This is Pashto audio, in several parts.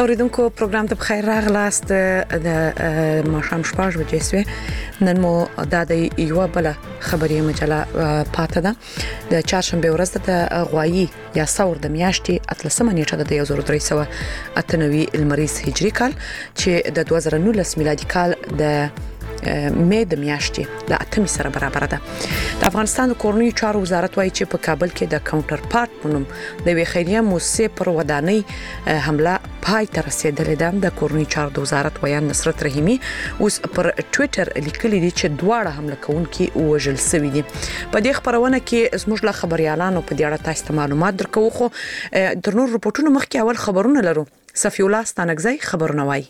اوریدونکو پروګرام ته بخیر راغلاست د ماښام 6 بجې سوې نن مو د یو بل خبري مجله پاته ده د چهارشنبه ورځ د غوایي یا ثور د میاشتې 13 نیټه د 1398 المریز هجری کال چې د 2019 میلادي کال د مې د میاشتې د 8 سره برابر ده. د افغانستان د کورنیو چارو وزارت وايي چې په کابل کې د کاونټر پارت په نوم د وی خیریه موسسې پر ودانۍ حمله پای ته رسیدلې ده. د کورنیو چارو د وزارت ویان نصرت رحیمی اوس پر ټوئیټر لیکلي دي چې دواړه حمله کوونکي وژل شوي دي. په دې خبرونه کې زموږ له خبريالانو په دې اړه تاسو ته معلومات درکو. خو د نور رپورټونو مخکې اول خبرونه لرو. صفی الله ستانګزی خبرونه وایي.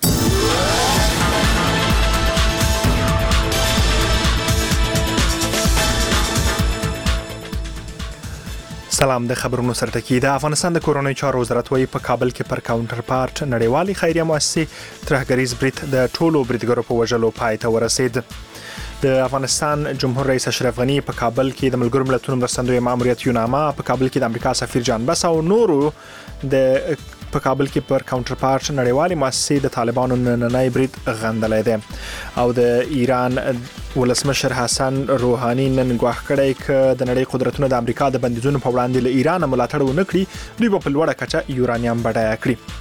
سلام، د خبرونو سرټکی. د افغانستان د کورنیو چارو وزارت وايي په کابل کې پر کاونټر پارت نړیوالې خیریه مؤسسې ترهګریز برید د ټولو بریدګرو په وژلو پای ته ورسید. د افغانستان جمهور رئیس اشرف غنی په کابل کې د ملګرو ملتونو مرستندوی ماموریت یوناما په کابل کې د امریکا سفیر جان بس او نورو د په کابل کې پر کاونټر پارت نړیوالې مؤسسې د طالبانو نننۍ برید غندلې ده او د ایران ولسمشر حسن روحاني نن ګواښ کړی ک د نړۍ قدرتونو د امریکا د بندیزونو په وړاندې له ایران ملاتړ ونه کړي دوی په لوړه کچه یورانیم بډایه کړي.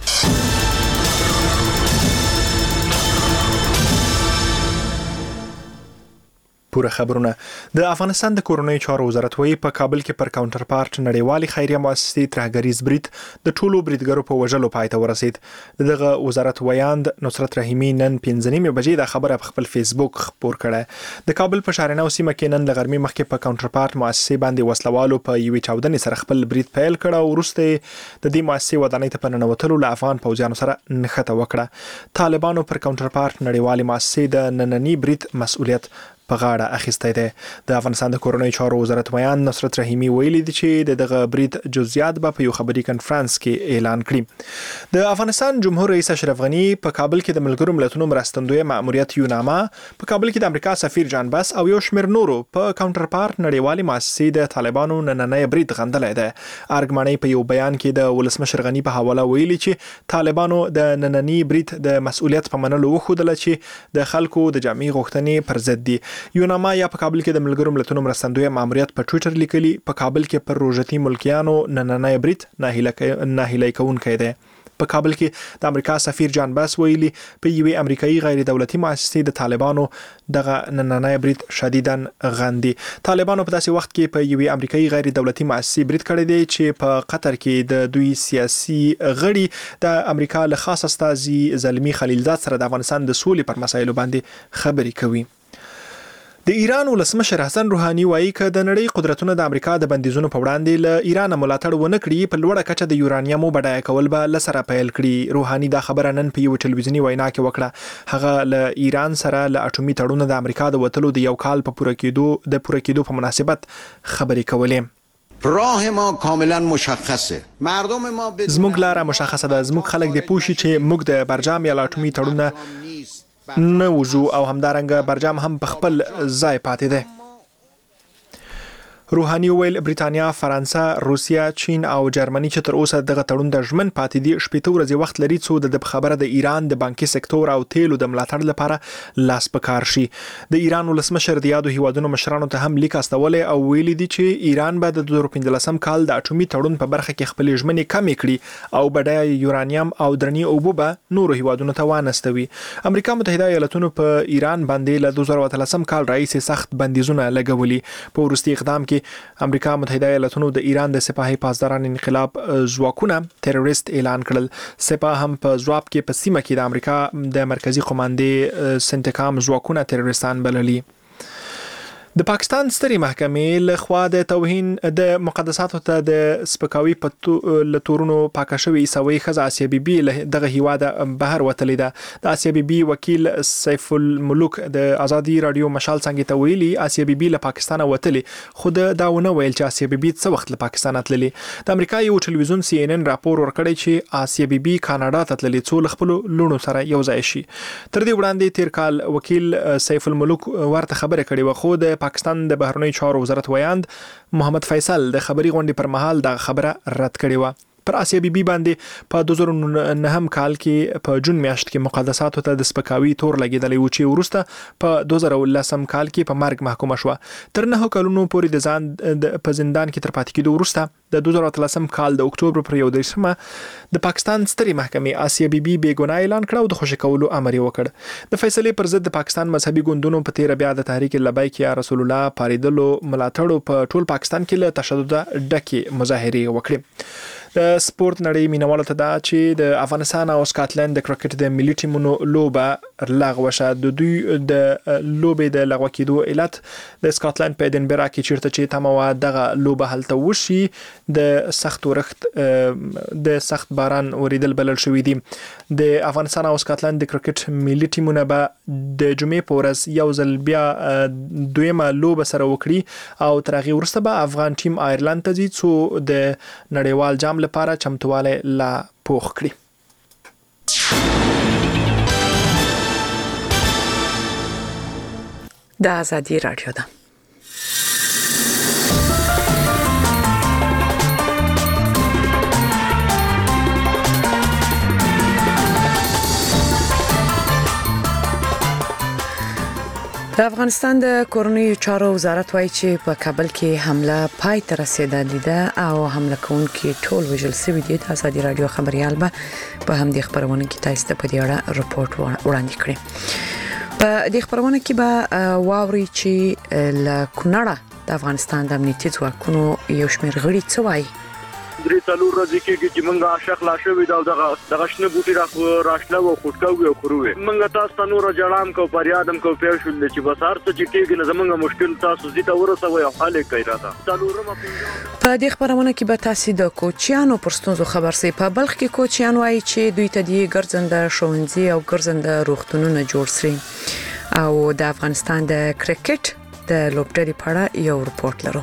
پوره خبرونه. د افغانستان د کورنیو چارو وزارت وايي په کابل کې پر کاونټر پارت نړیوالې خیریه مؤسسې ترهګریز برید د ټولو بریدګرو په وژلو پای ته ورسید. دغه وزارت ویاند نصرت رحیمی نن 15 بجې د خبره په خپل فیسبوک خپور کړه. د کابل په شارنو سیمه کې نن د غرمې مخکې په کاونټر پارت مؤسسې باندې وسلوالو په یوې چاودنې سره خپل برید پیل کړ او وروسته د دې مؤسسې ودانۍ ته په ننوتلو له افغان پوځیانو سره نښته وکړه. طالبانو پر کاونټر پارت نړیوالې مؤسسې د نننی برید مسؤلیت په غاړه اخیستی دی. د افغانستان د کورنیو چارو وزارت ویان نصرت رحیمی ویلي دي چې دغه برید جزئیات به په یو خبري کانفرنس کې اعلان کړي. د افغانستان جمهور رئیس اشرف غنی په کابل کې د ملګرو ملتونو مرستندوی ماموریت یوناما په کابل کې د امریکا سفیر جان بس او یو شمېر نورو په کاونټر پارت نړیوالې مؤسسې د طالبانو نننۍ برید غندلې ده. ارګمنۍ په یو بیان کې د ولسمشر غنی په حواله ویلي چې طالبانو د نننۍ برید د مسؤلیت په منلو وښودل چې د خلکو د جامع غوښتنې پر ضد دي. یوناما یا په کابل کې د ملګرو ملتونو مرستندوی ماموریت په ټوئیټر لیکلي په کابل کې پر روژتي ملکیانو نننۍ برید ناهیلی کوونکی دی. په کابل کې د امریکا سفیر جان بس ویلي په یوې امریکایي غیر دولتي مؤسسې د طالبانو دغه نننۍ برید شدیداً غندي. طالبانو په داسې وخت کې په یوې امریکایي غیر دولتي مؤسسې برید کړی دی چې په قطر کې د دوی سیاسي غړي د امریکا له خاص استازي زلمی خلیلزاد سره د افغانستان د سولې پر مسایلو باندې خبرې کوي. د ایران ولسمشر حسن روحاني وایي چې د نړۍ قدرتونو د امریکا د بندیزونو په وړاندې له ایران ملاتړ ونه کړي په لوړه کچه د یورانیم بډایه کول به لسره پیل کړي. روحاني دا خبره نن په یو ټلویزیوني وینا کې وکړه. هغه له ایران سره له اټومي تړون د امریکا د وټلو د یو کال په پوره کېدو په مناسبت خبرې کولې. راه ما کاملا مشخصه. مردم ما زموږ لاره مشخصه ده. زموږ خلک د پوښي چې موږ د برجام یا اټومي تړون نه وځو او همدارنګه برجام هم په خپل ځای پاتې دی. روحاني ویل بریتانیا، فرانسه، روسیا، چین او جرمني چې تر اوسه دغه تړون د ژمن پاتې دي 18 ورځې وخت لري څو د خبره د ایران د بانکي سکتور او تیلو د ملاتړ لپاره لاس پکار شي. د ایران ولسمشر د یادو هیوادونو مشرانو ته هم لیک استولې او ویلي دي چې ایران به د 2015 کال د اټومي تړون په برخه کې خپل ژمنې کمې کړي او بډایه یورانیم او درنی اوبه به نورو هیوادونو ته وانستوي. امریکا متحده ایالاتونو په ایران باندې له 2013 کال راهیسې سخت بندیزونه لګولي. په وروستي اقدام کې امریکا متحده ایالاتونو د ایران د سپاهي پاسداران انقلاب ځواکونه تروریست اعلان کړل. سپاه هم په ځواب کې په سیمه کې د امریکا د مرکزی قوماندې سنټکام ځواکونه تروریستان بللي. د پاکستان سترې محکمې له خوا د توهین د مقدساتو ته د سپکاوي په لتورونو پاکه شوې عیسوي ښځه آسیه بیبي له دغه هیواده بهر وتلې ده. د آسیه بیبي وکیل سیف الملوک د ازادي رادیو مشال څنګه ته ویلي آسیه بیبي له پاکستان وتلې خو دا ونه ویل چې آسیه بیبي څه وخت له پاکستان تللې. د امریکا یو ټلویزیون CNN راپور ورکړی چې آسیه بیبي کاناډا ته تللې څو خپل لونو سره یو ځای شي. تر دې وړاندې تیر کال وکیل سیف الملوک ورته خبره کړې و خو د پاکستان د بهرنی چارو وزارت ویاند محمد فیصل د خبري غونډې پر مهال د خبره رد کړې و. پر آسیا بي بي باندې په 2009 کال کې په جون میاشت کې مقدساتو ته د سپکاوي تور لګیدلې و چې ورسته په 2010 کال کې په مرګ محکومه شو. تر 9 کلونو پورې د ځان په زندان کې تر پاتې کېدو ورسته د 2013 کال د اکتوبر پر 1 د پاکستان سترې محکمې آسیا بي بي بېګناه اعلان کړ او د خوشي کولو امر یې وکړ. د فیصلې پر ضد د پاکستان مذهبي ګوندونو په تیر بیا د تحریک لبیک یا رسول الله پاریدلو ملاتړو په ټول پاکستان کې له تشدد ډکې مظاهرې وکړې. د سپورت نړۍ مینوالو ته دا چې د افغانستان او سکاټلند د کرکټ د ملي ټیمونو لوبه لغوه شوه. د دوی د لوبې د لغوه کېدو علت د سکاټلند په ایدنبرا کې چیرته چې تمه دغه لوبه هلته وشي د سخت باران اوریدل بلل شوې دي. د افغانستان او سکاټلند د کرکټ ملي ټیمونه به د جمعې په ورځ یو ځل بیا دویمه لوبه سره وکړي او تر هغې وروسته به افغان ټیم آیرلند ته ځي څو د نړیوال جام لپاره چمتواله لا پوخ کړي. د آزادي رادیو ده. د افغانستان د کورنیو چارو وزارت وایي چې په کابل کې حمله پای ته رسیدلې ده او حمله کوونکي ټول وژل شوي دي. د آزادي رادیو خبريال به په همدې خبرونه کې تاسو ته په دې اړه رپورت وړاندې کړي. په دې خبرونه کې به واوري چې له کونړه د افغانستان د امنیتي ځواکونو یو شمېر غړي څه وایي. درې څلور ورځې کېږي چې موږ عاشق لا شوي دا دغه شنه بوټي راشله او خوټکاوي او خروي. موږ تاسو ته نور جړام کو پریادم کو پیښ شول چې بس هر څه چې کېږي نه زمونږ مشکل تاسو زیاته ورسوي او حل کوي راته. په دې خبرونه کې به تاسو د کوچیانو پرستونزو خبر سي. په بلخ کې کوچیان وایي چې دوی ته دی ګرځنده شونځي او ګرځنده روغتونونه جوړ سي او د افغانستان د کرکټ د لوبډلې په اړه یو رپورت لرو.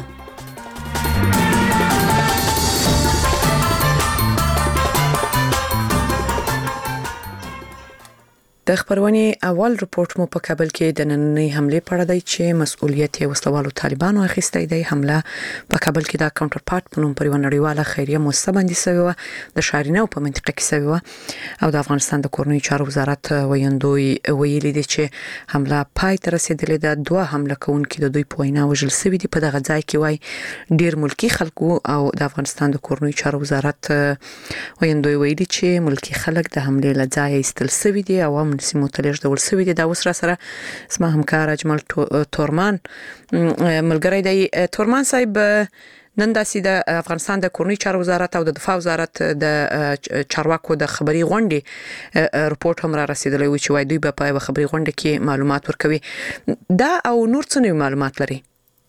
د خبرونې اول رپورت مو په کابل کې د نننۍ حمله په اړه دی چې مسؤلیت یې وسلوالو طالبانو اخیستی دی. حمله په کابل کې د کاونټر پارت په نوم پر نړیواله خیریه مؤسسه باندې شوې و د شارینه په منطقه کې شوې و او د افغانستان د کورنیو چارو وزارت ویندوی ویلي دی چې حمله پای ته رسیدلې ده. دوه حمله کوونکي د دوی په وینا وژل شوي دي. په دغه ځای کې وای ډیر ملکی خلکو او د افغانستان د کورنیو چارو وزارت ویندوی ویلي چې ملکی خلک د حمله لځای ایستل شوي دي او سیمو ته لږ ډول شوی دی. دا اوس را سره اسمه همکار اجمل تورمان ملګری دی. تورمان صاحب نن داسې د افغانستان د کورنیو چارو وزارت او د دفاع وزارت د چارواکو د خبري غونډې رپورت هم را رسیدلی و چې وای دوی په خبري غونډه کې معلومات ورکوي. دا او نور څه نوي معلومات لري؟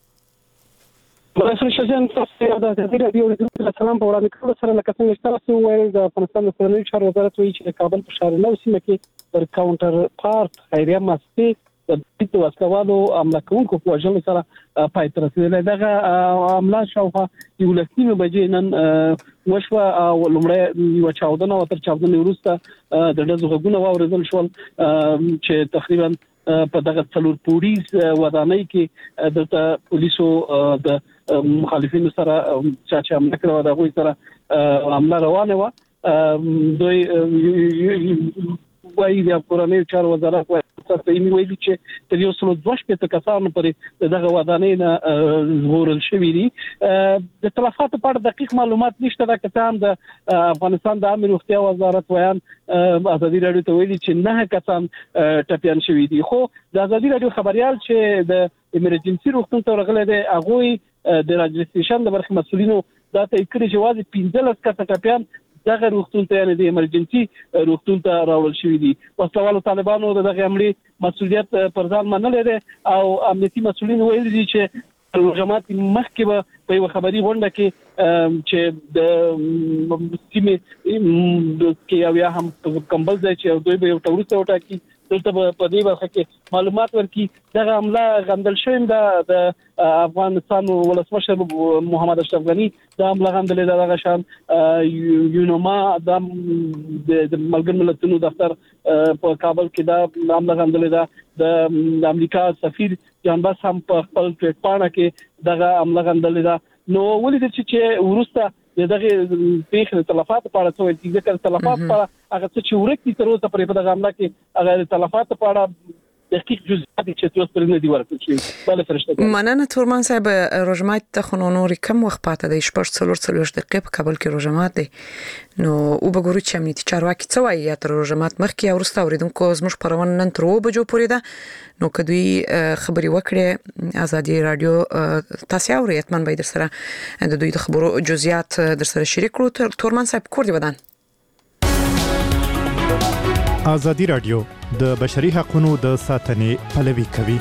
برسول شجن تاسو د دې رادیو د سلام په وړاندې کولو سره لکه څنګه تاسو وایي د افغانستان د کورنیو چارو وزارت وایي چې د کابل په ښار نو سیمه کې پر کاونټر پارت خیریه مؤسسه د بیت وسلوالو عمله کوونکو په وجه سره پای ته رسیدلې. دغه عمله شاوخوا یو لسمه بجې نن وشوه او لمړی یو چاودنه او تر چاودنې وروسته د ډزو غږونه واورېدل شول چې تقریبا په دغه څلور پولیس ودانۍ کې د پولیسو د مخالفینو سره چې حمله کړې و د هغوی سره حمله روانه و. دوی وایي د کورنیو چارو وزارت وایي ویلي چې تر یو سل دوه شپږ کسانو پرې دغه ودانۍ نه ژغورل شوي دي. د تلفاتو په اړه دقیق معلومات نشته. دا کسان د افغانستان د عامه روغتیا وزارت ویان آزادي رادیو ته ویلي چې 9 کسان ټپیان شوي دي. خو د آزادي رادیو خبريال چې د ایمرجنسي روغتون ته راغلي دي هغه د راجستریشن د برخه مسولینو دا ته کړی چې واځي 15 کسه ټپیان دغه روغتون ته یعنی د ایمرجنسي روغتون ته راول شوی دي. وسلوالو طالبانو دغه عملي مسؤلیت پر ځان منلې ده او امنیتي مسؤلین ویلي دي چې جماعت مخکې به په خبري غونډه کې چې د سیمه کې یا هم کمبل ځای چې دوی به یو ټورسته وټاکي دلته په دې برخه کې معلومات ورکړي. دغه عمله غندل شوی د افغانستان ولسمشر محمد اشرف غنی د عمله غندل دغه شان یونوما د ملګر ملتونو دفتر په کابل کې د عمله غندل د امریکا سفیر جان باس هم په خپل پاڼه کې دغه عمله غندل. نو ولې چې ورسته دغه پیښې تلفات په اړه څه وایي ځکه تلفات په هغه څه چې ورکتي تر اوسه پرې په دغه عمله کې هغه تلفات په اړه دقیق جزئیات چې تاسو پر نه دی ورکړل شي بل فرشته مننه تورمان صاحب روزمات ته خنونوري کم وخت پاتې دی شپږ څلور دقیقې په کابل کې روزمات دی نو او بګورو چې امنیتي چارواکي څه وایي یا تر روزمات مخکې او وروسته اوریدونکو زموږ پرون نن تر 2 بجو پورې ده نو کدوې خبري وکړي ازادي رادیو تاسو اوري اتمن به در سره د دوی د خبرو جزئیات در سره شریک کړو تورمان صاحب کور دی ودان ازادي رادیو د بشري حقوقو د ساتنې پلوي کوي.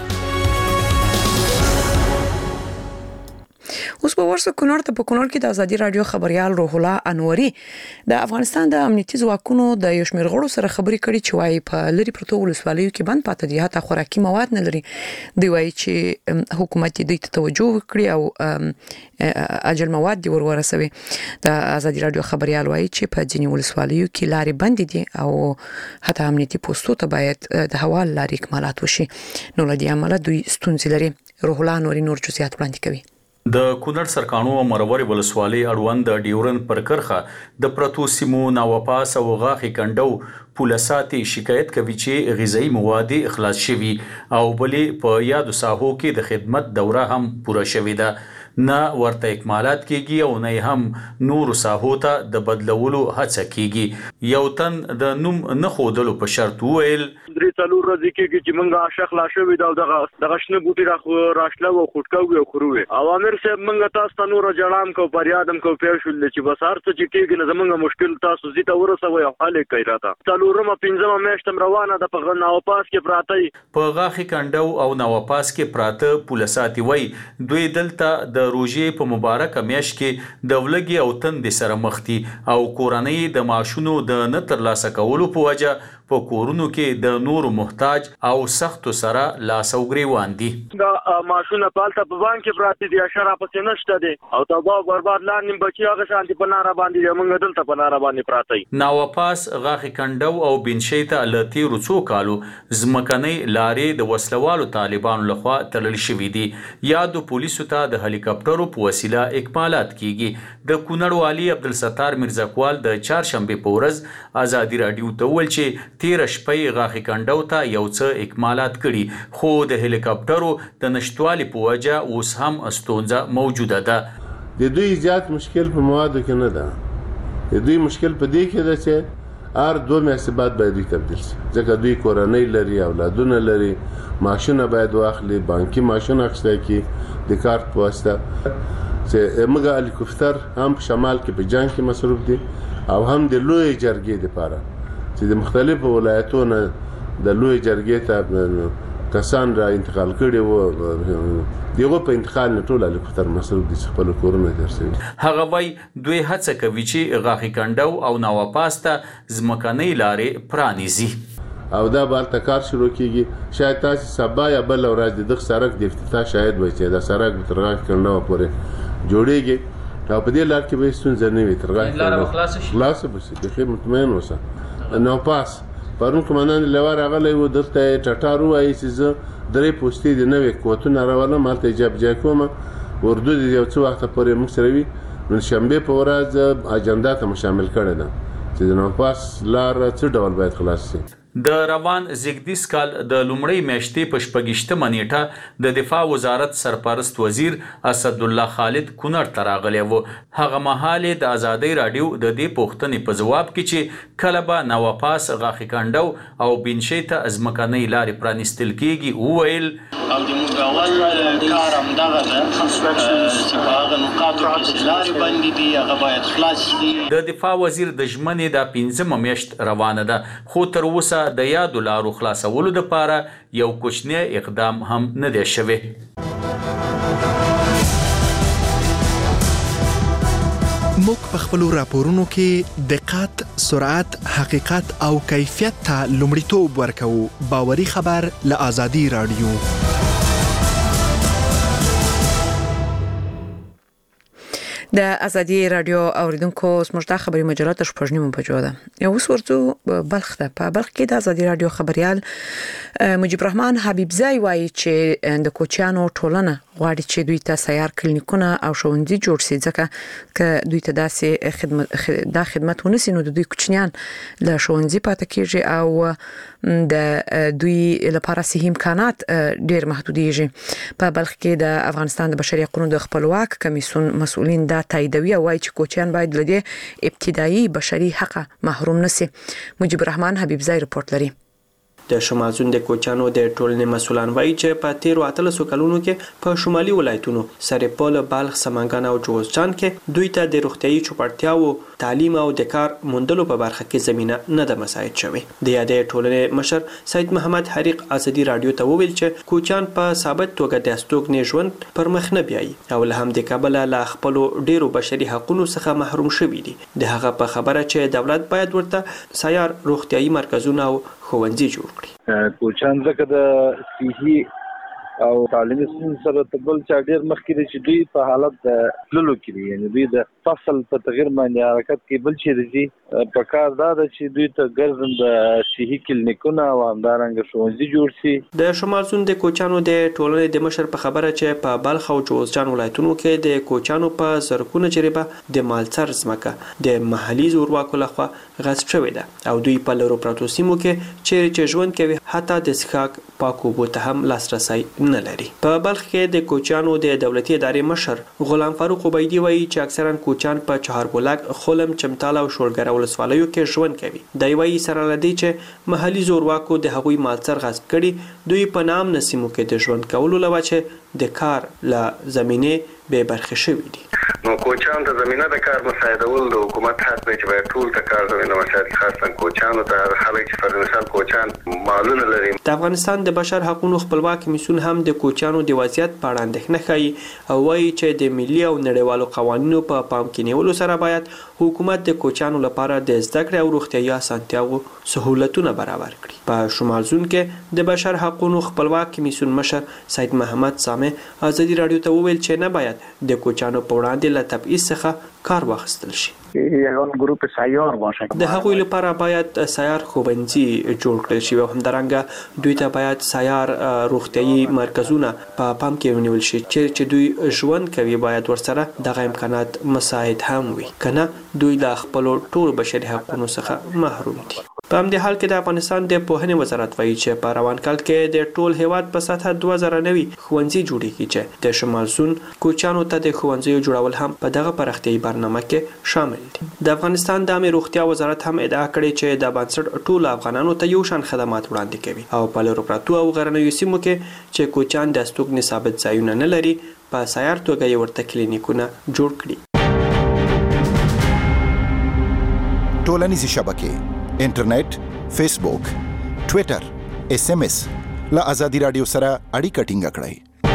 اوس په ورسره کونړ ته په کونړ کې د ازادي رادیو خبريال روح الله انوري د افغانستان د امنیتي ځواکونو د یو شمېر غړو سره خبرې کړي چې وايي په لری پروتو ولسوالیو کې بند پاتې دي حتی خوراکي مواد نه لري دی وايي چې حکومت دې ته توجه وکړي او اجل مواد دی ورسوي د ازادي رادیو خبريال وايي چې په ځینې ولسوالیو کې لارې بند دي او حتی امنیتي پوسټو ته باید د حواله لارې اکمالات وشي نو لدی عمله دوی ستونزې لري روح الله انوري نور جزئیات وړاندې کوي. د کونړ سرکانو مروري ولسوالۍ اړوند د ډیورن پر کرخه د پرتو سیمو ناوپاس او غاخي کندو پولیساتي شکایت کوي چې غذایی مواد اخلاص شوي او بلې په یادو ساحو کې د خدمت دوره هم پوره شوې ده نه ورته اکمالات کیږي او نه هم نور ساحو ته د بدلولو هڅه کیږي یو تن د نوم نه خودلو په شرط ویل درې څلور ورځې کې چې موږ عاشق لا شوې دا دغه شنه بوټي راشله او خټکاوي او خروي اوامر صاحب موږ تاسو ته نور جړام کو پریادم کو پیښول چې بسار څه چې کېږي نه زمونږ مشکل تاسو زی ته ورسوي او حل کوي راته څلورمه پنځمه میاشتم روانه د په ناوپاس کې پراته په غاخي کندو او ناوپاس کې پراته پولیساتي وای دوی دلته د روزي په مبارک میاش کې د ولګي او تند سره مختی او کورنۍ د ماشونو د نتر لاسه کولو په وجه په کورونو کې د نور محتاج او سخت سره لاسو غریوان دي دا ماشونه پالته په بانک کې پراته دي اشاره پسې نشته دي او تباہ برباد لاندې بچي هغه شانتي په ناره باندې موږ دلته په ناره باندې پراته ناوپاس غاخي کندو او بنشي ته لتی رڅو کالو زمکني لارې د وسلوالو طالبانو لخوا تړل شوې دي یادو پولیسو ته د هلیکاپټرو په وسیله اکمالات کیږي د کونړ والی عبدالستار مرزاکوال د چهارشنبه په ورځ ازادي رادیو ته ول چې 13 شپې غاخي کندو ته یو څه اکمالات کړي خو د هلیکاپټرو د نشټوالي په وجه اوس هم استونزه موجوده ده د دوی زیات مشکل په موادو کې نه ده د دوی مشکل په دې کې ده چې هر 2 میاشتې بعد باید تبدیل شي ځکه دوی کورنۍ لري اولادونه لري ماشونه باید واخلي بانکي ماشونه اخیستل کی د کارت په واسطه چې موږ هلیکاپټر هم په شمال کې په جنگ کې مصروف دي او هم د لوی جرګې لپاره چې د مختلفو ولایتونو د لوی جرګې ته کسان را انتقال کړي وو دیغه په انتقال نه ټول هلیکاپټر مصروف دي چې خپل کورونه درسوي هغه وای دوی هڅه کوي چې غاخي کندو او ناوپاس ته ځمکنۍ لارې پرانیزي او دا بالته کار شروع کیږي شاید تاسو سبا یا بل ورځ د دغه سړک د افتتاح شاید وي چې دا سړک تر غاخي کندو پورې جوړیږي او په دې لار کې به ستونزې نه وي تر غاخي کندو خلاص به شي د مطمئن اوسه نو پاس پرون کمانان لوار غلې و درته ټټارو وایي چې درې پوسټې د نوې کوتونه راوړم مالته جاب جای کوم ورده د یو څو وخت پورې موږ سره وي نن شنبه په ورځ اجنډا ته شامل کړی ده چې د نو پاس لار څه ډول باید خلاص شي د روان زیګدیس کال د لومړی میاشتې په شپږشتمه نیټه د دفاع وزارت سرپرست وزیر اسد الله خالد کونړ ته راغلی و هغه مهال د ازادي رادیو د دې پوښتنې په جواب کې چې کله به ناوپاس غاخي کندو او بنشي ته ازمکنۍ لارې پرانیستل کېږي وویل او د موږ اول کار هم دغه ده چې په هغه نقاطو کې لارې بندې دي هغه باید خلاص شي د دفاع وزیر د ژمنې د 15 میاشت روانه ده خو تر اوسه د یادو لارو خلاصولو لپاره یو کوچنی اقدام هم نه دی شوی موږ په خپل راپورونو کې دقت، سرعت، حقیقت او کیفیت ته لومړیتوب ورکوو. باوري خبر له ازادي رادیو. د ازادي رادیو اوریدونکو سمجده خبري مجله د شپږنیمو بجو ده. یو ورته بلخ ده. په بلخ کې د ازادي رادیو خبريال مجيب رحمان حبيب زاي وایي چې د کوچیانو ټولنه غواړي چې دوی ته سیار کلینیکونه او ښوونځي جوړ شي ځکه ک دوی ته داسې خدمت ونسي نو دوی کوچنیان له ښوونځي پاتې کیږي او د دوی لپاره صحي امکانات ډېر محدوديږي. په بلخ کې د افغانستان د بشري حقوقو د خپلواک کمیسیون مسؤلین دا تاییدوي او وايي چې کوچیان باید لدې ابتدایي بشري حق محروم نشي. مجيب الرحمن حبيب زای رپورت لري. د شمال زون د کوچانو د ټولنې مسولان وایي چې په 13 کلونو کې په شمالي ولایتونو سرپل، بلخ، سمنګان او جوزجان کې دوی ته د روغتيایي چوپړتیاو، تعلیم او د کار موندلو په برخه کې زمينه نه ده مساعد شوې. د یادې ټولنې مشر سید محمد حریق ازادي رادیو ته وویل چې کوچان په ثابت توګه د استوګنې ژوند پر مخ نه بیایي او له هم د کابل له خپل ډیرو بشري حقوقو څخه محروم شوي دي. د هغه په خبره چې دولت باید ورته سیار روغتيایي مرکزونه او ښوونځي جوړ کړي. کوچان ځکه د صحي او تعلیمي سیستم سره تبل چا ډیر مخکې چې دوی په حالت د تللو کې دي، یعنی دوی د فصل په تغیر باندې حرکت کې بل شي دي. په کار دا د چې دوی ته ګرځم د صحي کلینیکونه او همدارنګه ښوونځي جوړ شي. د شمال زون د کوچانو د ټولنې د مشر په خبره چې په بلخ او جوزجان ولایتونو کې د کوچانو په زرګونه جریبه د مالڅر ځمکه د محلي زورواکو لخوا غصب شوې ده او دوی په لرو پراتو سیمو کې چې ژوند کوي حتی د څښاک پاکو اوبو ته هم لاسرسی نه لري. په بلخ کې د کوچانو د دولتي ادارې مشر غلام فاروق عبیدی وایي چې اکثرا کوچان په چهاربولک، خلم، چمتال او شولګره ولسوالیو کې ژوند کوي. دی وایي سره لدی چې محلي زورواکو د هغوی مالڅر غصب کړي، دوی په نام نسیمو کې د ژوند کولو لپاره د کار له زمینه به برخه شوی دي. نو کوچان ته زمينه د کار مساعدول د حکومت حق دی چې باید ټول ته کار زمينه مساعد، خاصه کوچانو ته خلک چې پر مثال کوچان مالونه لري. د افغانستان د بشر حقوقو خپلواک کمیسیون هم د کوچانو د وضعیت په اړه اندېښنه ښيي او وایي چې د ملي او نړیوالو قوانینو په پام کې نیولو سره باید حکومت د کوچانو لپاره د زده کړې او روغتیايي اسانتیاو سہولتونه برابر کړي. په شمال زون کې د بشر حقوقو خپلواک کمیسیون مشر سید محمد سامع ازادي رادیو ته وویل چې نه باید د کوچانو په وړاندې له تبعیض څخه کار واخیستل شي. د هغوی لپاره باید سیار ښوونځي جوړ کړل شي او همدارنګه دوی ته باید سیار روغتيایي مرکزونه په پام کې ونیول شي چې دوی ژوند کوي باید ورسره دغه امکانات مساعد هم وي، کنه دوی له خپل ټول بشري حقوقو څخه محروم دي. په همدې حال کې د افغانستان د پوهنې وزارت وایي چې په روان کال کې د ټول هیواد په سطح 2009 ښوونځي جوړیږي چې د شمال زون کوچانو ته د ښوونځیو جوړول هم په دغه پراختیايي برنامه کې شامل دي. د افغانستان د عامه روغتیا وزارت هم ادعا کړې چې د بنسټ ټول افغانانو ته یو شان خدمات وړاندې کوي او په لرو پراتو او غرنیو سیمو کې چې کوچان د استوګنې ثابت ځایونه نه لري په سیار توګه یې ورته کلینیکونه جوړ کړي. ټولنیزې شبکې، انټرنیټ، فیسبوک، ټوئیټر، SMS له ازادي رادیو سره اړیکه ټینګ کړئ.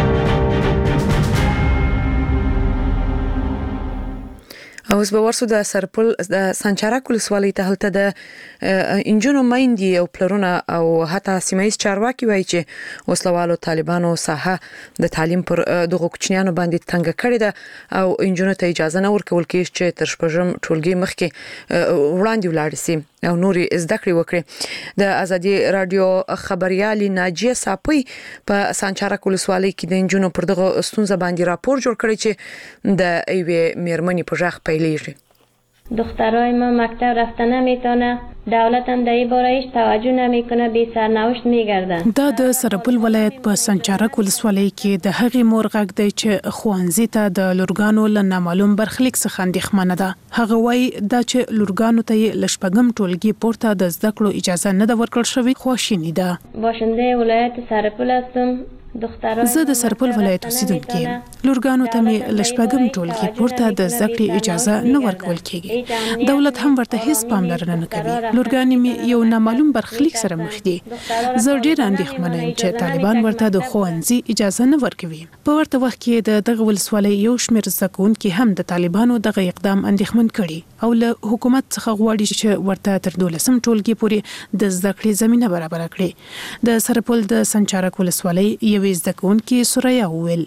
اوس به ورسو د سرپل د سنچارک ولسوالۍ ته هلته د انجونو مایندې او پلرونه او حتی سیمایي چارواکي وایي چې وسلوالو طالبانو ساحه د تعلیم پر دغه کوچنیانو باندې تنګ کړې ده او انجونو ته اجازه نه ورکول کېږي چې تر شپږم ټولګي مخکې وړاندې ولاړ شي او نوري زده کړې وکړي. د ازادي رادیو خبريالي ناجیه صاپي په سانچارک ولسوالۍ کې د انجونو پر دغه ستونزه باندې راپور جوړ کړی چې د ایوې میرمنې په ژغ پیلېږي. دخترای ما مکتب رفتن نمیتونه، دولت هم در این باره هیچ توجه نمیکنه، بی سرنوشت میگردن. دا د سرپل ولایت په سنچارک ولسوالۍ کې د هغې مور غږ دی چې ښوونځي ته د لورګانو له نامعلوم برخلیک څخه اندېښمنه ده. هغه وایي دا چې لورګانو ته یې له شپږم ټولګي پورته د زده کړو اجازه نه ده ورکړل شوې خواشیني ده. باشنده ولایت سرپل هستم. زه د سرپل ولایت اوسیدونکی یم. لورګانو ته مې له شپږم ټولګي پورته د زده کړې اجازه نه ورکول کېږي. دولت هم ورته هیڅ پاملرنه نه کوي. لورګانې مې یو نامعلوم برخلیک سره مخ دي. زه ډېره اندېښمنه یم چې طالبان ورته د ښوونځي اجازه نه ورکوي. په ورته وخت کې د دغه ولسوالۍ یو شمېر زده کوونکي هم د طالبانو دغه اقدام اندېښمن کړي او له حکومت څخه غواړي چې ورته تر 12م ټولګي پورې د زده کړې زمینه برابر کړي. د سرپل د سنچارک ولسوالۍ یوې زده کوونکې سوریا وویل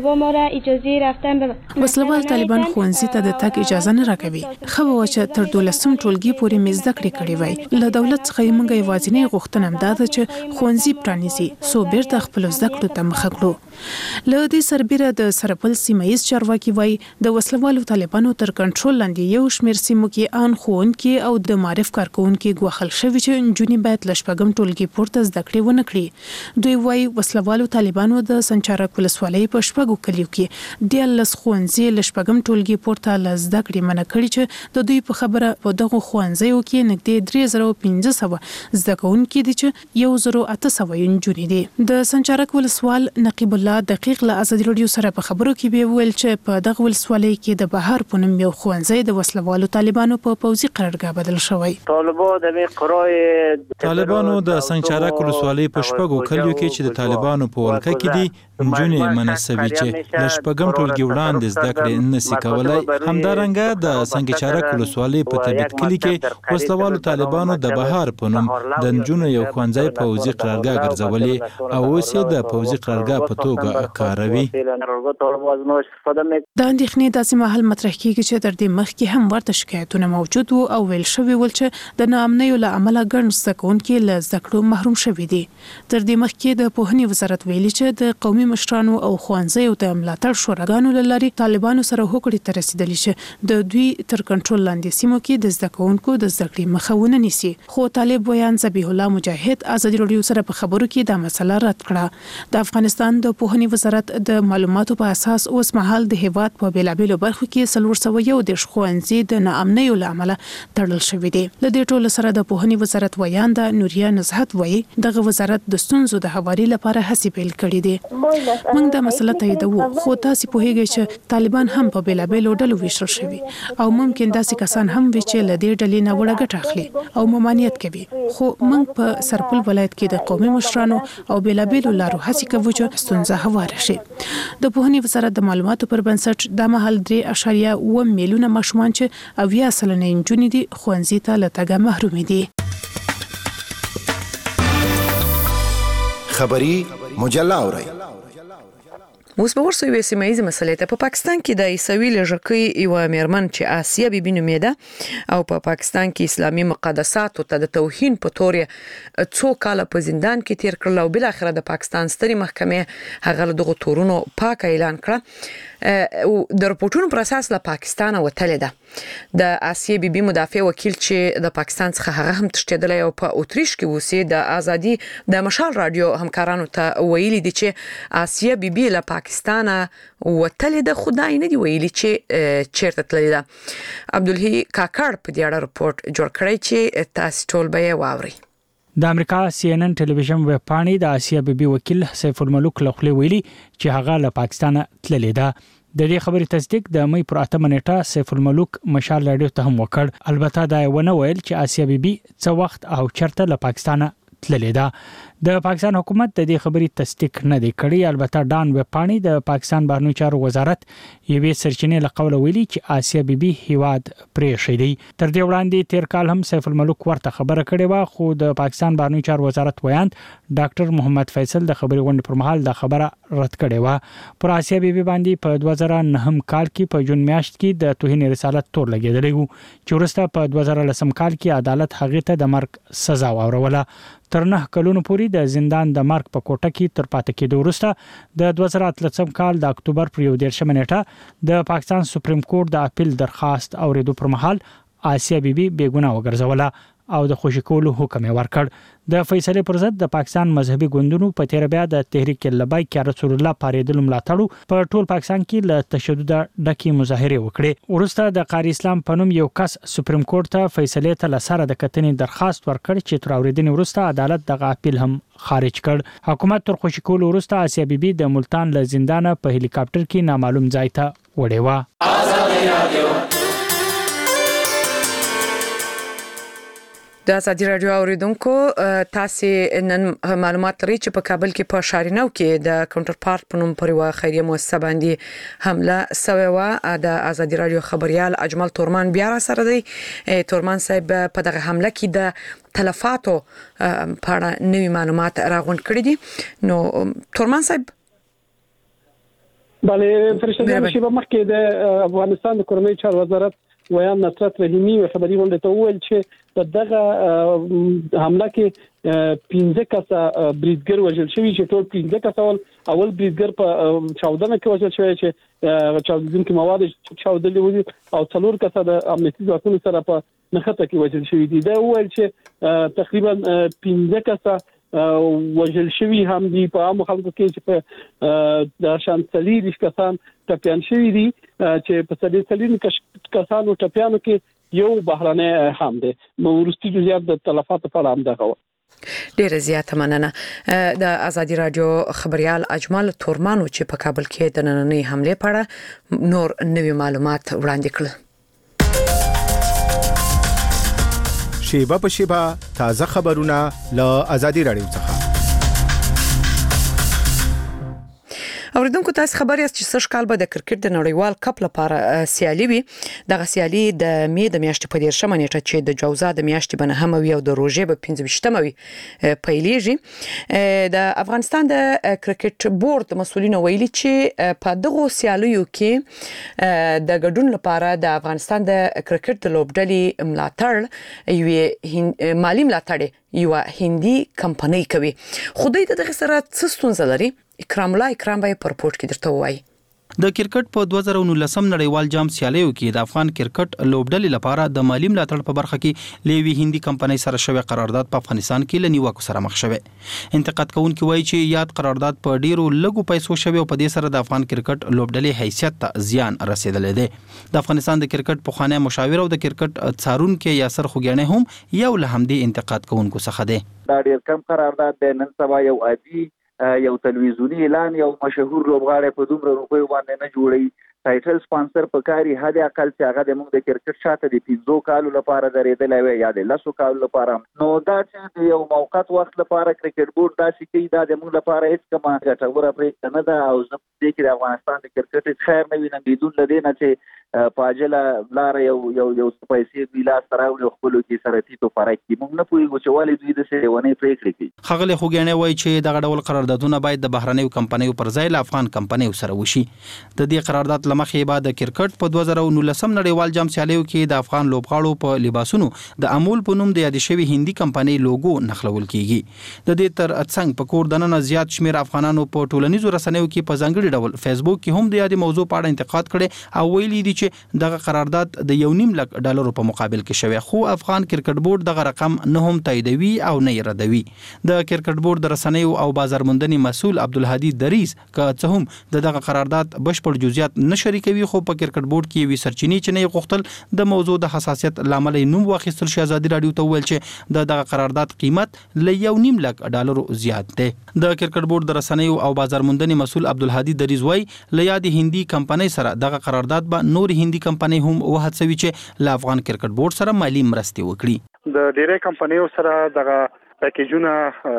وسلوال طالبان ښوونځي ته د تګ اجازه نه راکوي. ښه به وه چې تر 12م ټولګي پورې مې زده کړې کړې وای. له دولت څخه یې موږ یوازینۍ غوښتنه همدا ده چې ښوونځي پرانیزي څو بیرته خپلو زده کړو ته مخه کړو. له دې سربېره د سرپل سیمایي چارواکي وایي د وسلوالو طالبانو تر کنټرول لاندې یو شمېر سیمو کې ان ښوونکي او د معرف کارکونکي ګواښل شوي چې نجونې باید له شپږم ټولګي پورته زده کړې ونه کړي. دوی وایي وسلوالو طالبانو د سنچارک ولسوالۍ په شپږو کلیو کې 14 ښوونځي له شپږم ټولګي پورته له زده کړې منع کړي چې د دوی په خبره په دغو ښوونځیو کې نږدې 3500 زده کوونکي دي چې 1800 نجونې دي. د سنچارک ولسوال نقیب الله دقیق له ازادي راډیو سره په خبرو کې به ویل چې په دغه ولسوالۍ کې د بهار په نوم یو ښوونځی د وسلوالو طالبانو په پوځي قرارګاه بدل شوی. طالبانو د سنچارک ولسوالۍ په شپږو کلیو کې چې د طالبانو په ولکه کې دي نجونې منسوي چې د شپږم ټولګي وړاندې زده کړې نشي کولای. همدارنګه د سنچارک ولسوالۍ په طبيعت کلی کې وسلوالو طالبانو د بهار په نوم د نجونو یو ښوونځی پوځي قرارګاه ګرځولې او اوس یې د پوځي قرارګاه په توګه کاروي. د اندېښنې داسې مهال مطرح کیږي چې تر دې مخکې هم ورته شکایتونه موجود وو او ویل شوی ول چې د ناامنیو له امله ګڼ زده کوونکي له زده کړو محروم شوي دي. تر دې مخکې د پوهنې وزارت ویلي چې د قومي مشرانو او ښوونځیو د ملاتړ شوراګانو له لارې طالبانو سره هوکړې ته رسیدلي چې د دوی تر کنټرول لاندې سیمو کې د زده کوونکو د زده کړې مخه ونه نیسي. خو طالب ویان ذبیح الله مجاهد ازادي راډیو سره په خبرو کې دا مسله رد کړه. د افغانستان د پوهنې وزارت د معلوماتو په اساس اوس مهال د هیواد په بیلابیلو برخو کې 401 ښوونځي د ناامنیو له امله تړل شوي دي. له دې ټولو سره د پوهنې وزارت ویانده نوریا نزهت وایي دغه وزارت د ستونزو د هواري لپاره هڅې پیل کړې دي. موږ دا مسله تاییدوو خو تاسو پوهیږئ چې طالبان هم په بیلابیلو ډلو ویشل شوي او ممکن داسې کسان هم وي چې له دې ډلې نه وړه ګټه اخلي او ممانعت کوي. خو موږ په سرپل ولایت کې د قومي مشرانو او بیلابیلو لارو هڅې کوو چې ستونزه هواره شي. د پوهنې وزارت د معلوماتو پر بنسټ د مهال 3.1 میلیونه ماشومان چې 90% نجونې دي ښوونځي ته له تګه محروم دي. خبری مجله اورئ. اوس به ورسو یو سیمایي مسلې ته. په پاکستان کې د عیسوي لږکۍ یو میرمن چې آسیا بیبي نومېده او په پاکستان کې اسلامي مقدساتو ته د توهین په تور څو کاله په زندان کې تیر کړل او بل اخر د پاکستان ستري محکمې هغه دغه تورونو پاک اعلان کړ. د رپورټونو پر اساس له پاکستان وتلې ده. د آسیا بیبي مدافع وکیل چې د پاکستان څخه هغه هم تشتیدلی او په اوتریش کې اوسې د ازادي د مشال رادیو همکارانو ته ویلي دي چې آسیا بیبي له پاکستان وتلې ده، خدای نه دی ویلي چې چیرته تللې ده. عبدالهی کاکړ په دې اړه رپورټ جوړ کړی چې تاسو ټول به یې واورئ. د امریکا CNN ټلویزیون ویب پاڼې د آسیا بیبي وکیل سیف الملوک لخوا ویلي چې هغه له پاکستان تللې ده. د دې خبرې تصدیق د مې پر 8 نیټه سیف الملوک مشال رادیو ته هم وکړ. البته دا ونه ویل چې آسیا بیبي څه وخت او چرته له پاکستان تللې ده. د پاکستان حکومت د دې خبرې تصدیق نه دی کړی. البته ډان ویب پاڼې د پاکستان بهرنیو چارو وزارت یوې سرچینې له قوله ویلي چې آسیا بیبي هیواد پرېښی دی. تر دې وړاندې تیر کال هم سیف الملوک ورته خبره کړې و، خو د پاکستان بهرنیو چارو وزارت ویاند ډاکټر محمد فیصل د خبرې غونډې پر مهال دا خبره رد کړې و. پر آسیا بیبي باندې په 2009 کال کې په جون میاشت کې د توهین رسالت تور لګېدلی و چې وروسته په 2010 کال کې عدالت هغې ته د مرګ سزا واوروله. تر 9 کلونو پورې د زندان د مرګ په کوټه کې تر پاتې کېدو وروسته د 2013 کال د اکتوبر پر 11 نیټه د پاکستان سپریم کورټ د اپیل درخواست اوریدو پر مهال آسیا بیبي بېګناه وګرځوله او د خوشي کولو حکم یې ورکړ. د فیصلې پر ضد د پاکستان مذهبي ګوندونو په تیر بیا د تحریک لبیک یا رسول الله پاریدل ملاتړو په ټول پاکستان کې له تشدد ډکې مظاهره وکړې. وروسته د قاری اسلام په نوم یو کس سپریم کورټ ته فیصلې ته لسره د کتنې درخواست ورکړ چې تر اوریدنې وروسته عدالت د اپیل هم خارج کړ. حکومت تر خوشي کولو وروسته آسیا بیبي د ملتان له زندانه په هلیکاپټر کې نامعلوم ځای ته وړې و. آزادي رادیو د ازادي رادیو اوریدونکو تاسو نن معلومات لرئ چې په کابل کې په شارینو کې د کاونټر پارت په نوم پر یو خیریه مؤسسه باندې حمله شوې و. د ازادي رادیو خبريال اجمل تورمان بیا را سره دی. تورمان صاحب په دغه حمله کې د تلفاتو په اړه نوي معلومات راغونډ کړي دي. نو تورمان صاحب بله فرشته شیبه مخکې د افغانستان د کورنۍ چارو وزارت ویان نصرت رحیمی خبري غونډه ته وویل چې په دغه حمله کې 15 کسه بریدګر وژل شوی چې ټول 15 کسه اول بریدګر په چاودنه کې وژل شوی چې چاودونکو مواد چاودلې وي او څلور کسه د امنیتي ځواکونو سره په نخته کې وژل شوی دي دا وویل چې تقریبا 15 کسه وژل شوی هم دي په عام خلکو کې چې په د شانسلي د کسان ټپيان شوی دي چې په سړي کسانو ټپيانو کې یو بهرانه هم دي ورستي جزئیات د تلفات په اړه هم دغه ډیره زیاته مننه د ازادي رادیو خبريال اجمل تورمانو چې په کابل کې د نننۍ حمله په اړه نور نوي معلومات وړاندې کړل شیبه په شیبه تازه خبرونه له ازادي رادیو څخه اوریدونکو تاسو خبر یاست چې سږ کال به د کرکټ د نړیوال کپ لپاره سیالي وي دغه سیالي د می د میاشتې په 10 نیټه چې د جوزا د میاشتې بنه هم وي او د روژې په 15 وي پیلېږي د افغانستان د کرکټ بورډ مسولین ویلي چې په دغه سیالیو کې د ګډون لپاره د افغانستان د کرکټ د لوبډلې ملاتړ یو مالی ملاتړ یو هندي کمپنۍ کوي خو دوی دغه سره څه ستونزه لري اکرام به په رپورت کې درته وایي د کرکټ په 2019 نړیوال جام سیالیو کې د افغان کرکټ لوبډلې لپاره د مالی ملاتړ په برخه کې لیوی هندي کمپنۍ سره شوی قرارداد په افغانستان کې لنیوکو سره مخ شوی انتقاد کوونکي وایي چې یاد قرارداد په ډیرو لږو پیسو شوی او په دې سره د افغان کرکټ لوبډلې حیثیت ته زیان رسیدلې ده د افغانستان د کرکټ پخوانی مشاور او د کرکټ څارونکو یاسر خوګیانه هم یو له همدې انتقاد کوونکو څخه ده دا ډیر کم قرارداد د نن سبا یو عادي یو تلویزیونی اعلان یو مشهور لوبغاړی په دومره روپیو باندې نه جوړي ټایټل سپانسر پکاري هدا اقل چې هغه د موږ د کرکټ شاته د 15 کالو لپاره درېدلې وي یا د 10 کالو لپاره نو دا چې یو موقت وخت لپاره کرکټ بورډ دا چې کوي دا د موږ لپاره هیڅ کومه ګټوره پرېکړه نه ده او زه دې کې د افغانستان د کرکټ خیر نه وینم بدون لدې نه چې پاجله لار یو پیسې ویلا سره او خپل کې سره تیتو فرق کی موږ نه پوهیږو چې والي دوی د سیونې پرېکړه کوي خغله خوګانه وایي چې دغه ډول قراردادونه باید د بهرنیو کمپنیو پر ځای له افغان کمپنیو سره وشي د دې قرارداد لمخې بعد د کرکټ په 2019 نړیوال جام سیالیو کې د افغان لوبغاړو په لباسونو د امول په نوم د یاد شوی هندي کمپنۍ لوګو نخلول کیږي د دې تر څنګ په کور دننه زیات شمیر افغانانو په ټولنیزو رسنیو کې په ځانګړي ډول فیسبوک کې هم د یاد موضوع په اړه انتقاد کړي او ویلي دي چې دغه قرارداد د $1.5 لک په مقابل کې شوی خو افغان کرکټ بورډ دغه رقم نه هم تاییدوي او نه ردوي د کرکټ بورډ د رسنیو او بازارموندنې مسول عبدالهادي دریز که څه هم دغه قرارداد بشپړ جزئیات نه شریکوي خو په کرکټ بورډ کې وی سرچینی چې نه غوښتل د موضوع د حساسیت لامل نوم واخیستل شي ازادي رادیو ته ویل چې دغه قرارداد قیمت ل $1.5 لک زیات دی د کرکټ بورډ د رسنیو او بازارموندنې مسول عبدالهادي دریز وای ل یاد هندي کمپنۍ سره دغه قرارداد به نور هندي کمپنۍ هم وهڅوي چې ل افغان کرکټ بورډ سره مالی مرستې وکړي د ډیره کمپنیو سره دغه پیکیجونه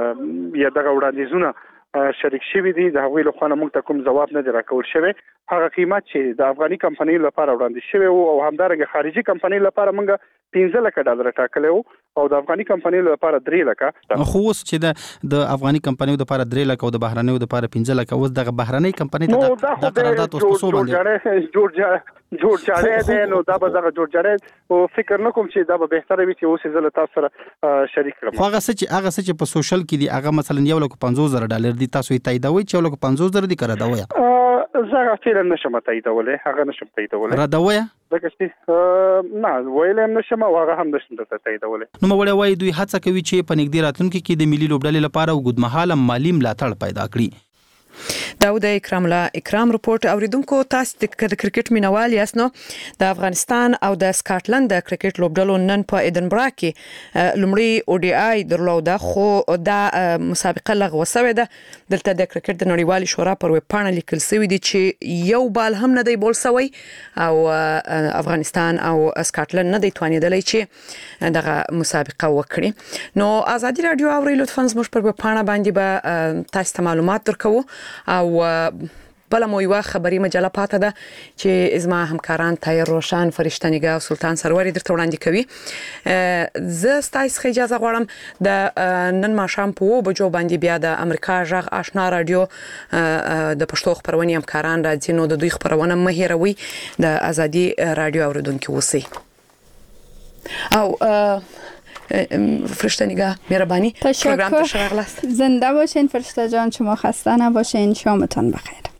یا دغه وړاندیزونه شریک شوي دي د هغوی له خوا موږ ته کوم ځواب نه دی راکول شوی هغه قیمت چې د افغاني کمپنیو لپاره وړاندیز شوی او همدارنګه خارجي کمپنیو لپاره موږ $15 لک ټاکلی او د افغاني کمپنیو لپاره $3 لک خو اوس چې د افغاني کمپنیو لپاره $3 لک او د بهرنیو لپاره $15 لک اوس دغه بهرنۍ کمپنۍ ته د قرارداد اوس څو باندې جوړ جاړه ده نو دا به دغه جوړ جاړه او فکر نه کوم چې دا به بهتره وي چې اوس زله تاسو سره شریک کړم خو هغه چې په سوشل کې دی هغه مثلا $1,50,000 دی تاسو یې تاییدوي چې $1,50,000 دی کړه دا وایي زه غفله نشم تاییدولای هغه نشم تاییدولای را دا وایي دغه چې نه ویلم نشم هغه هم نشم تاییدولای نو موږ وایي دوی هڅه کوي چې په نږدې راتلونکي کې د ملي لوبډلې لپاره وګدمحاله مالی ملاتړ پیدا کړي داود اکرام رپورت اوریدونکو تاسو د کرکټ مینوال یاست نو د افغانستان او د سکاټلند د کرکټ لوبډلو نن په ایدنبرا کې لومړی او ډي آی درلوده خو دا مسابقه لغوه شوې ده دلته د کرکټ د نړیوال شورا پر ویب پاڼه لیکل شوی دی چې یو بال هم نه دی بول شوی او افغانستان او سکاټلند نه دی توانیدلی چې دغه مسابقه وکړي نو ازادي رادیو او لطفا زموږ پر ویب پاڼه باندې به تاسو ته معلومات درکو او بل مو یو خبري مجله پاته ده چې زما همکاران طاهر روشن، فرشته نگاه او سلطان سروري درته وړاندې کوي. زه ستاسو اجازه غواړم د نن ماښام په 2 بجو باندې بیا د امریکا ژغ آشنا رادیو د پښتو خبرونه همکاران راځي، نو د دوی خبرونه مه هېروئ، د ازادي رادیو اوریدونکو اوسئ. او فرشته نگاه مهربانی پروگرام تشکر. زنده باشین فرشته جان، شما خسته نباشین، شامتان بخیر.